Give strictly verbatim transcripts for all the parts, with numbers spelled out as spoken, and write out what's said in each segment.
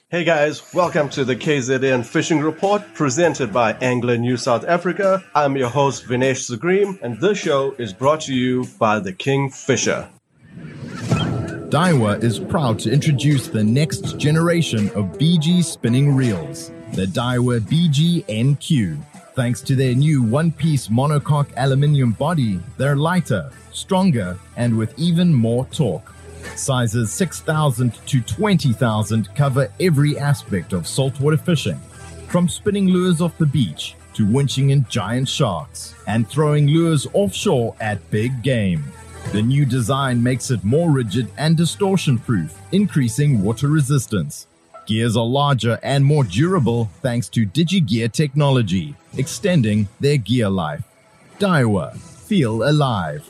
Hey guys, welcome to the K Z N Fishing Report presented by Angler New South Africa. I'm your host Vinesh Zagreem, and this show is brought to you by the Kingfisher. Daiwa is proud to introduce the next generation of B G spinning reels, the Daiwa B G N Q. Thanks to their new one-piece monocoque aluminium body, they're lighter, stronger, and with even more torque. Sizes six thousand to twenty thousand cover every aspect of saltwater fishing, from spinning lures off the beach to winching in giant sharks and throwing lures offshore at big game. The new design makes it more rigid and distortion-proof, increasing water resistance. Gears are larger and more durable thanks to DigiGear technology, extending their gear life. Daiwa, feel alive.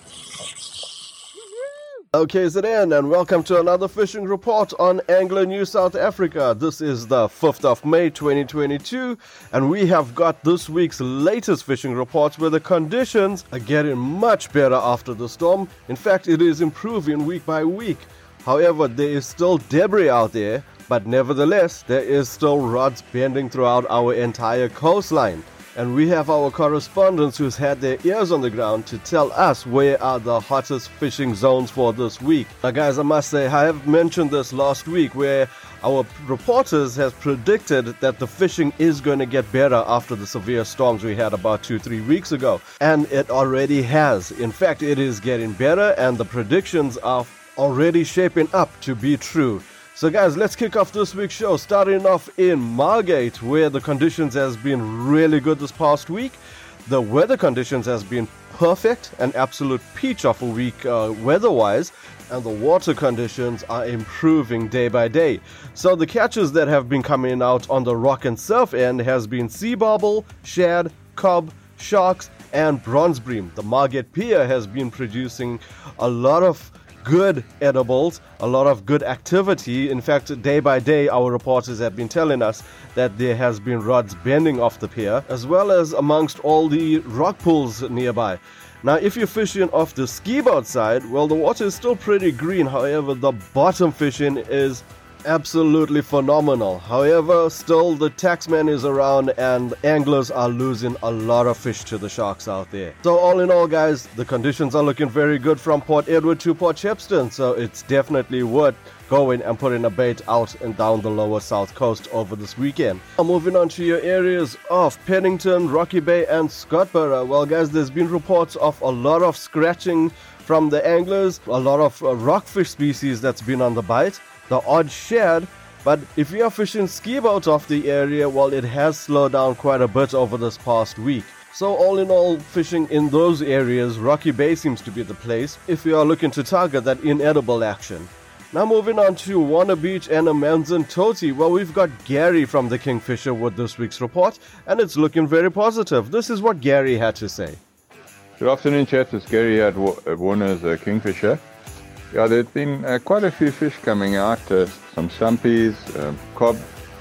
Okay, Z N, and welcome to another fishing report on Angler New South Africa. This is the fifth of May twenty twenty-two, and we have got this week's latest fishing reports where the conditions are getting much better after the storm. In fact, it is improving week by week. However, there is still debris out there, but nevertheless, there is still rods bending throughout our entire coastline. And we have our correspondents who's had their ears on the ground to tell us where are the hottest fishing zones for this week. Now guys, I must say, I have mentioned this last week where our reporters has predicted that the fishing is going to get better after the severe storms we had about two, three weeks ago. And it already has. In fact, it is getting better and the predictions are already shaping up to be true. So guys, let's kick off this week's show, starting off in Margate, where the conditions has been really good this past week. The weather conditions has been perfect, an absolute peach of a week uh, weather-wise, and the water conditions are improving day by day. So the catches that have been coming out on the rock and surf end has been sea barbel, shad, cob, sharks, and bronze bream. The Margate Pier has been producing a lot of good edibles, a lot of good activity. In fact, day by day, our reporters have been telling us that there has been rods bending off the pier, as well as amongst all the rock pools nearby. Now, if you're fishing off the ski boat side, well, the water is still pretty green. However, the bottom fishing is absolutely phenomenal. However, still the taxman is around and anglers are losing a lot of fish to the sharks out there. So all in all guys, the conditions are looking very good from Port Edward to Port Shepstone, so it's definitely worth going and putting a bait out and down the lower south coast over this weekend. Now moving on to your areas of Pennington, Rocky Bay and Scottburgh. Well guys, there's been reports of a lot of scratching from the anglers, a lot of uh, rockfish species that's been on the bite, the odd shad, but if you are fishing ski boats off the area, well, it has slowed down quite a bit over this past week. So all in all, fishing in those areas, Rocky Bay seems to be the place if you are looking to target that inedible action. Now moving on to Warner Beach and Amanzimtoti. Well, we've got Gary from the Kingfisher with this week's report, and it's looking very positive. This is what Gary had to say. Good afternoon, chaps. It's Gary at, Wa- at Warner's uh, Kingfisher. Yeah, there's been uh, quite a few fish coming out, uh, some sumpies, um, cob.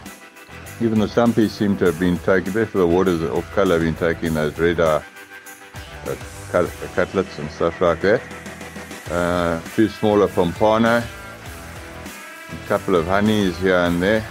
Even the sumpies seem to have been taking, the rest of the waters off colour have been taking those red eye uh, cut, cutlets and stuff like that. Uh, a few smaller pompano, a couple of honeys here and there.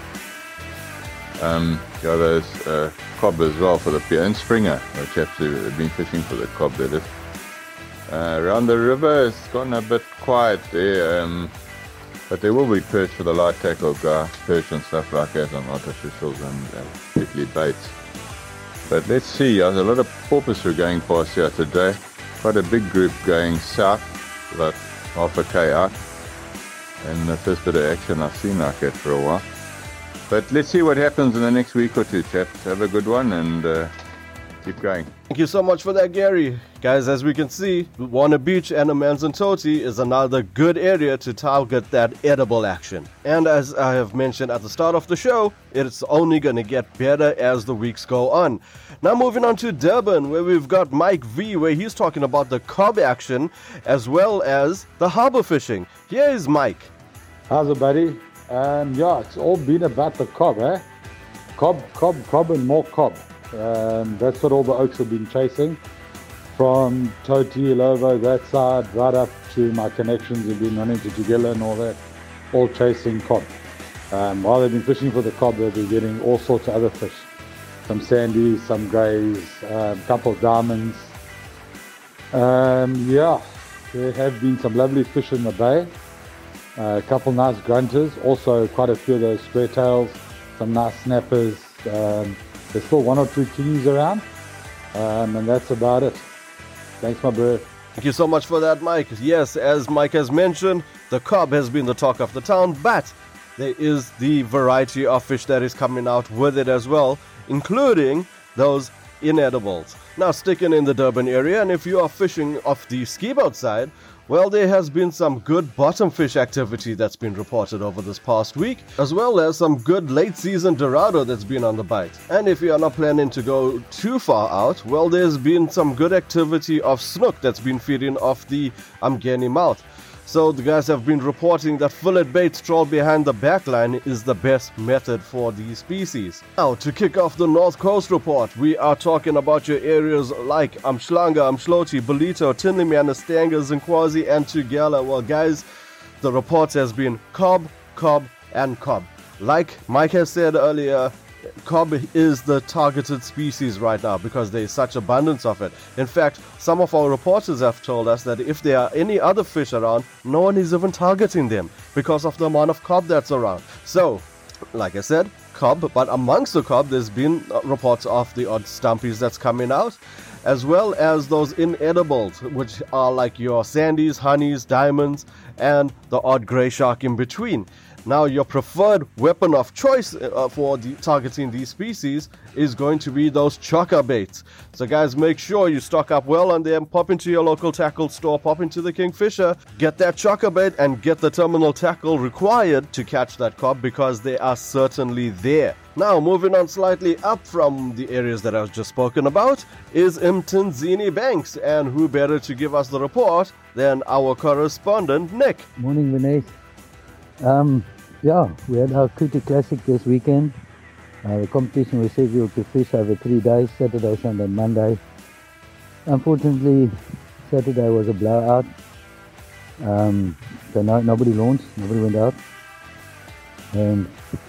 Um, yeah, there's uh, cob as well for the pier, and springer, the chaps who have been fishing for the cob, that is. Uh, around the river, it's gotten a bit quiet there, um, but there will be perch for the light tackle guy, perch and stuff like that on artificials and uh, particularly baits. But let's see, there's a lot of porpoise who are going past here today. Quite a big group going south, about half a k out. And the first bit of action I've seen like that for a while. But let's see what happens in the next week or two, chaps. Have a good one and uh, keep going. Thank you so much for that, Gary. Guys, as we can see, Warner Beach and Amanzimtoti is another good area to target that edible action. And as I have mentioned at the start of the show, it's only going to get better as the weeks go on. Now moving on to Durban, where we've got Mike V, where he's talking about the cob action as well as the harbour fishing. Here is Mike. How's it, buddy? Um, yeah, it's all been about the cob, eh? Cob, cob, cob and more cob. Um, that's what all the oaks have been chasing. From Toti, Lovo, that side, right up to my connections have been running to Tugela and all that, all chasing cob. Um, while they've been fishing for the cob, they've been getting all sorts of other fish. Some sandies, some greys, a um, couple of diamonds. Um, yeah, there have been some lovely fish in the bay. Uh, a couple nice grunters, also quite a few of those square tails, some nice snappers. Um, there's still one or two kingies around, um, and that's about it. Thanks, my bro. Thank you so much for that, Mike. Yes, as Mike has mentioned, the cob has been the talk of the town, but there is the variety of fish that is coming out with it as well, including those inedibles. Now, sticking in the Durban area, and if you are fishing off the ski-boat side, well, there has been some good bottom fish activity that's been reported over this past week, as well as some good late-season Dorado that's been on the bite. And if you are not planning to go too far out, well, there's been some good activity of snook that's been feeding off the Umgeni mouth. So the guys have been reporting that fillet bait trawl behind the backline is the best method for these species. Now, to kick off the North Coast report, we are talking about your areas like Umhlanga, Umhloti, Belito, Tinleyman, Stanga, Zinkwazi, and Tugela. Well, guys, the report has been cob, cob, and cob. Like Mike has said earlier, cob is the targeted species right now because there is such abundance of it. In fact, some of our reporters have told us that if there are any other fish around, no one is even targeting them because of the amount of cob that's around. So, like I said, cob, but amongst the cob, there's been reports of the odd stumpies that's coming out, as well as those inedibles, which are like your sandies, honeys, diamonds, and the odd grey shark in between. Now, your preferred weapon of choice uh, for the, targeting these species is going to be those chokka baits. So guys, make sure you stock up well on them. Pop into your local tackle store, pop into the Kingfisher, get that chokka bait and get the terminal tackle required to catch that cob, because they are certainly there. Now, moving on slightly up from the areas that I've just spoken about is Mtinzini Banks, and who better to give us the report than our correspondent, Nick. Morning, Vinay. Um, yeah, we had our Kuta Classic this weekend. Uh, the competition was scheduled to fish over three days, Saturday, Sunday, Monday. Unfortunately, Saturday was a blowout. Um, so no, nobody launched, nobody went out. And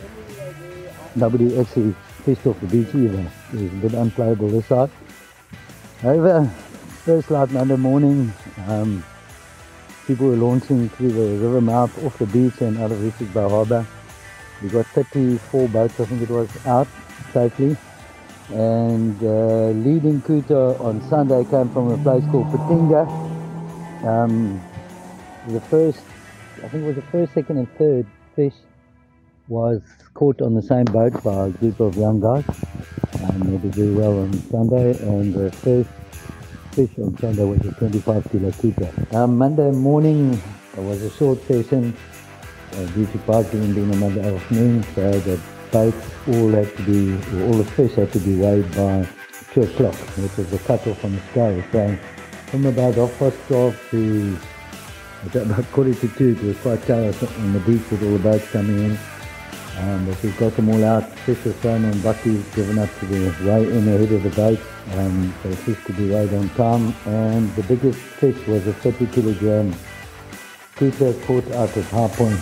nobody actually fished off the beach either. It was a bit unplayable this side. However, first light Monday morning, um, people were launching through the river mouth, off the beach and out of Richards Bay Harbour. We got thirty-four boats, I think it was, out safely. And uh, leading Kuta on Sunday came from a place called Patinga. Um, the first, I think it was the first, second and third fish was caught on the same boat by a group of young guys. Um, they did very well on Sunday, and the first fish on Sunday was a twenty-five kilo keeper. Um, Monday morning it was a short session uh, due to parking being a Monday afternoon, so the boats all had to be, or all the fish had to be weighed by two o'clock, which was the cut-off on the scale. So from about half past twelve to about quarter to two, it was quite chaos on the beach with all the boats coming in. Um, but we've got them all out. Fish were thrown on buckies, given up to the weigh in ahead of the boat, um, so the fish could be weighed on time. And the biggest fish was a thirty kilogram Kuta caught out at High Point,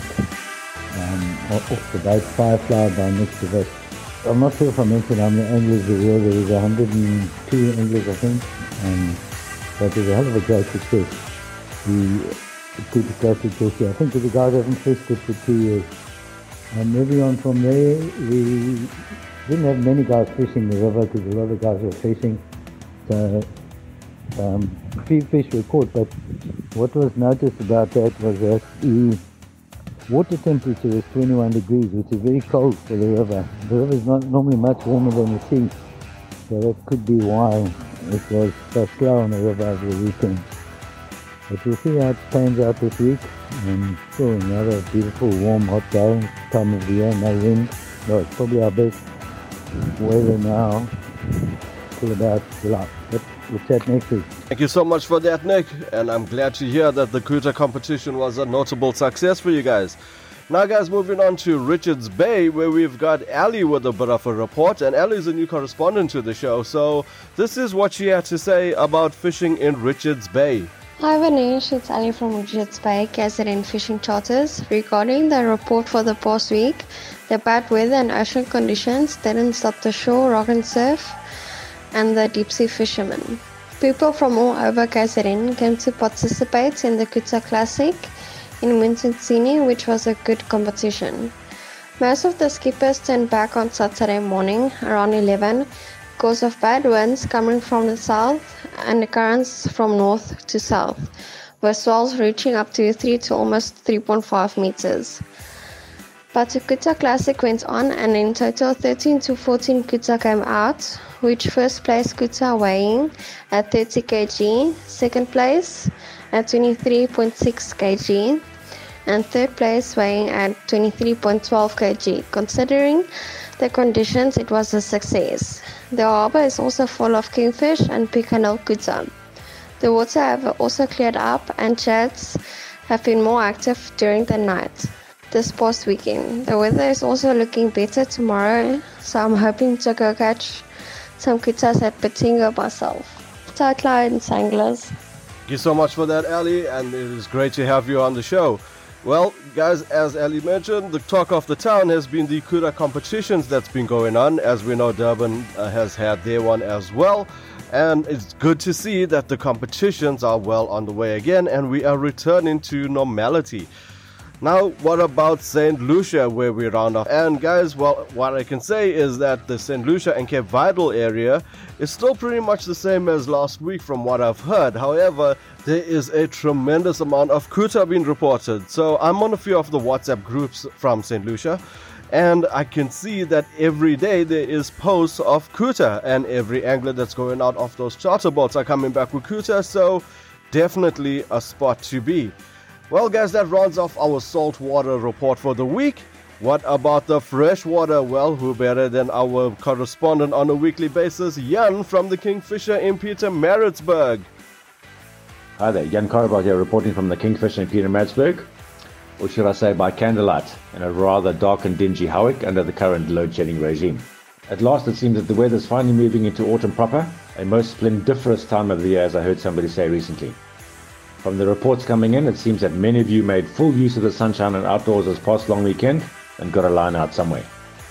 um, off the boat, Firefly by next to us. I'm not sure if I mentioned how many anglers there were. There was one hundred two anglers, I think. Um, but it was a hell of a great success. The Kuta Classic this year. I think the guys haven't fished it for two years. And moving on from there, we didn't have many guys fishing the river because a lot of guys were fishing. So um, a few fish were caught, but what was noticed about that was that the water temperature was twenty-one degrees, which is very cold for the river. The river is not normally much warmer than the sea, so that could be why it was so slow on the river over the weekend. But we'll see how it pans out this week. And still another beautiful, warm, hot day, time of the year, no wind. No, it's probably our best weather now till about July. But we'll chat next week. Thank you so much for that, Nick. And I'm glad to hear that the Kuta competition was a notable success for you guys. Now, guys, moving on to Richards Bay, where we've got Ali with a bit of a report. And Ali is a new correspondent to the show. So this is what she had to say about fishing in Richards Bay. Hi Vanesh, it's Ali from Richards Bay, K Z N Fishing Charters. Regarding the report for the past week, the bad weather and ocean conditions didn't stop the shore, rock and surf, and the deep sea fishermen. People from all over K Z N came to participate in the Kuta Classic in Wintersini, which was a good competition. Most of the skippers turned back on Saturday morning around eleven because of bad winds coming from the south and the currents from north to south, with swells reaching up to three to almost three point five meters. But the Kuta Classic went on, and in total thirteen to fourteen Kuta came out, which first place Kuta weighing at thirty kilograms, second place at twenty-three point six kilograms, and third place weighing at twenty-three point one two kilograms. Considering the conditions, it was a success. The harbour is also full of kingfish and pickerel kuta. The water have also cleared up, and chats have been more active during the night this past weekend. The weather is also looking better tomorrow, so I'm hoping to go catch some kutas at Patingo myself. Tatla and Sanglers. Thank you so much for that, Ali, and it is great to have you on the show. Well, guys, as Ali mentioned, the talk of the town has been the Kuta competitions that's been going on. As we know, Durban uh, has had their one as well. And it's good to see that the competitions are well on the way again and we are returning to normality. Now, what about Saint Lucia, where we round off? And guys, well, what I can say is that the Saint Lucia and Cape Vidal area is still pretty much the same as last week from what I've heard. However, there is a tremendous amount of kuta being reported. So I'm on a few of the WhatsApp groups from Saint Lucia, and I can see that every day there is posts of kuta, and every angler that's going out off those charter boats are coming back with kuta. So definitely a spot to be. Well, guys, that rounds off our saltwater report for the week. What about the freshwater? Well, who better than our correspondent on a weekly basis, Jan from the Kingfisher in Pietermaritzburg. Hi there, Jan Karabach here, reporting from the Kingfisher in Pietermaritzburg, or should I say by candlelight, in a rather dark and dingy Howick under the current load-shedding regime. At last it seems that the weather is finally moving into autumn proper, a most splendiferous time of the year, as I heard somebody say recently. From the reports coming in, it seems that many of you made full use of the sunshine and outdoors this past long weekend and got a line out somewhere.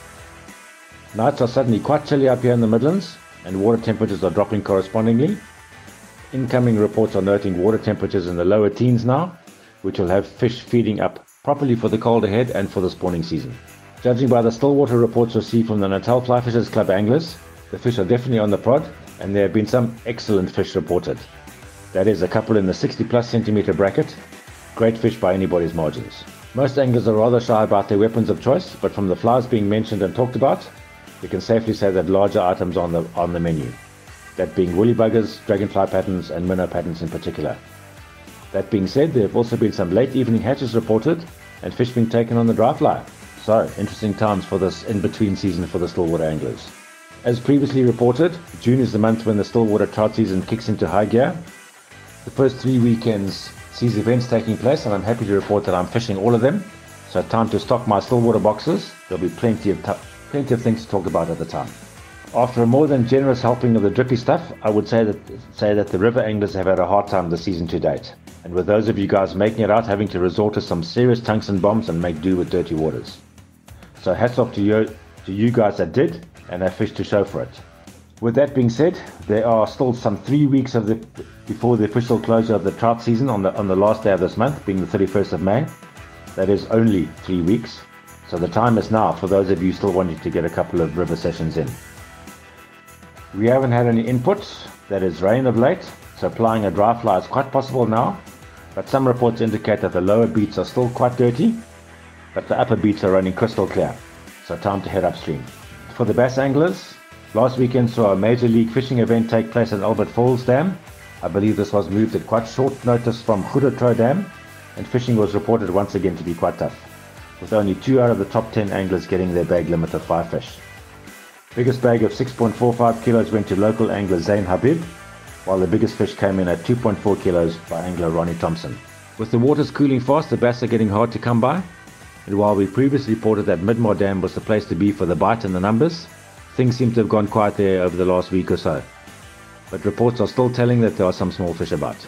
Nights are suddenly quite chilly up here in the Midlands, and water temperatures are dropping correspondingly. Incoming reports are noting water temperatures in the lower teens now, which will have fish feeding up properly for the cold ahead and for the spawning season. Judging by the stillwater reports received from the Natal Fly Fishers Club anglers, the fish are definitely on the prod, and there have been some excellent fish reported. That is, a couple in the sixty plus centimeter bracket. Great fish by anybody's margins. Most anglers are rather shy about their weapons of choice, but from the flies being mentioned and talked about, you can safely say that larger items are on the, on the menu. That being woolly buggers, dragonfly patterns and minnow patterns in particular. That being said, there have also been some late evening hatches reported and fish being taken on the dry fly. So, interesting times for this in-between season for the stillwater anglers. As previously reported, June is the month when the stillwater trout season kicks into high gear. The first three weekends sees events taking place, and I'm happy to report that I'm fishing all of them. So time to stock my stillwater boxes. There'll be plenty of t- plenty of things to talk about at the time. After a more than generous helping of the drippy stuff, I would say that say that the river anglers have had a hard time this season to date. And with those of you guys making it out, having to resort to some serious tungsten bombs and make do with dirty waters. So hats off to you, to you guys that did, and have fish to show for it. With that being said, there are still some three weeks of the before the official closure of the trout season on the on the last day of this month, being the thirty-first of May. That is only three weeks. So the time is now for those of you still wanting to get a couple of river sessions in. We haven't had any inputs, that is rain of late, so applying a dry fly is quite possible now, but some reports indicate that the lower beats are still quite dirty, but the upper beats are running crystal clear, so time to head upstream. For the bass anglers, last weekend saw a major league fishing event take place at Albert Falls Dam. I believe this was moved at quite short notice from Goedertrouw Dam, and fishing was reported once again to be quite tough, with only two out of the top ten anglers getting their bag limit of five fish. Biggest bag of six point four five kilos went to local angler Zain Habib, while the biggest fish came in at two point four kilos by angler Ronnie Thompson. With the waters cooling fast, the bass are getting hard to come by, and while we previously reported that Midmore Dam was the place to be for the bite and the numbers, things seem to have gone quiet there over the last week or so. But reports are still telling that there are some small fish about.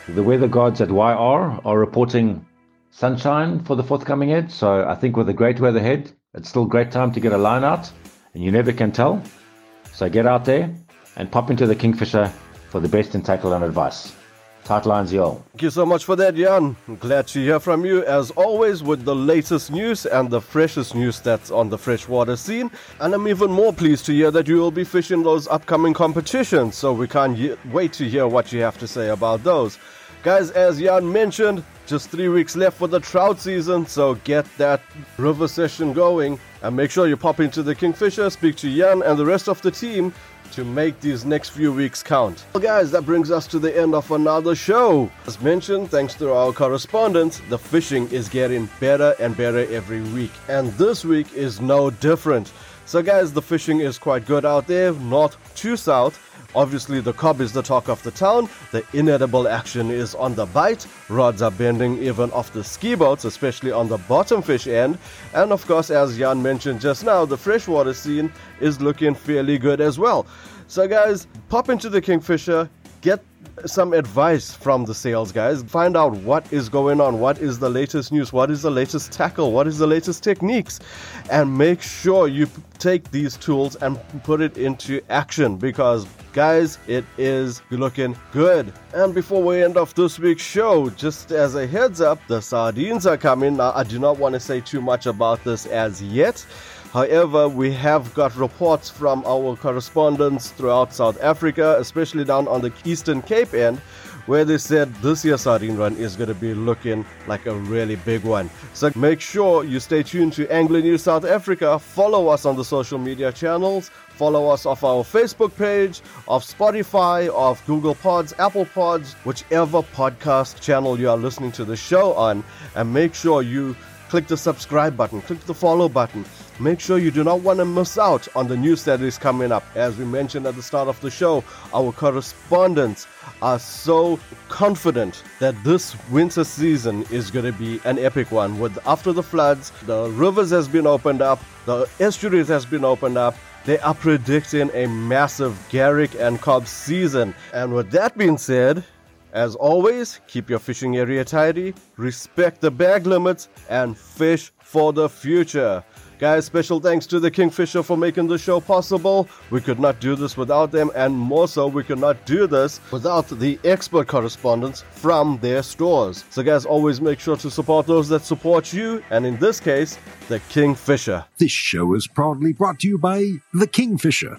The weather gods at Y R are reporting sunshine for the forthcoming ed. So I think with a great weather ahead, it's still a great time to get a line out, and you never can tell. So get out there and pop into the Kingfisher for the best in tackle and advice. Tight lines, y'all. Thank you so much for that, Jan. Glad to hear from you, as always, with the latest news and the freshest news that's on the freshwater scene. And I'm even more pleased to hear that you will be fishing those upcoming competitions, so we can't ye- wait to hear what you have to say about those. Guys, as Jan mentioned, just three weeks left for the trout season, so get that river session going. And make sure you pop into the Kingfisher, speak to Jan and the rest of the team to make these next few weeks count. Well guys, that brings us to the end of another show. As mentioned, thanks to our correspondents, the fishing is getting better and better every week. And this week is no different. So guys, the fishing is quite good out there, north to south. Obviously, the cob is the talk of the town. The inedible action is on the bite. Rods are bending even off the ski boats, especially on the bottom fish end. And of course, as Jan mentioned just now, the freshwater scene is looking fairly good as well. So guys, pop into the Kingfisher, get some advice from the sales guys, find out what is going on, what is the latest news, what is the latest tackle, what is the latest techniques, and make sure you take these tools and put it into action, because guys, it is looking good. And before we end off this week's show, just as a heads up, the sardines are coming. Now, I do not want to say too much about this as yet. However, we have got reports from our correspondents throughout South Africa, especially down on the Eastern Cape end, where they said this year's sardine run is going to be looking like a really big one. So make sure you stay tuned to Angler News South Africa. Follow us on the social media channels. Follow us off our Facebook page, of Spotify, of Google Pods, Apple Pods, whichever podcast channel you are listening to the show on. And make sure you click the subscribe button, click the follow button. Make sure you do not want to miss out on the news that is coming up. As we mentioned at the start of the show, our correspondents are so confident that this winter season is going to be an epic one. With after the floods, the rivers has been opened up, the estuaries has been opened up. They are predicting a massive Garrick and Cobb season. And with that being said, as always, keep your fishing area tidy, respect the bag limits, and fish for the future. Guys, special thanks to the Kingfisher for making the show possible. We could not do this without them, and more so, we could not do this without the expert correspondents from their stores. So guys, always make sure to support those that support you, and in this case, the Kingfisher. This show is proudly brought to you by the Kingfisher.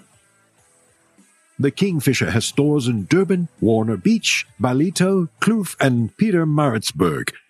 The Kingfisher has stores in Durban, Warner Beach, Ballito, Kloof, and Pietermaritzburg.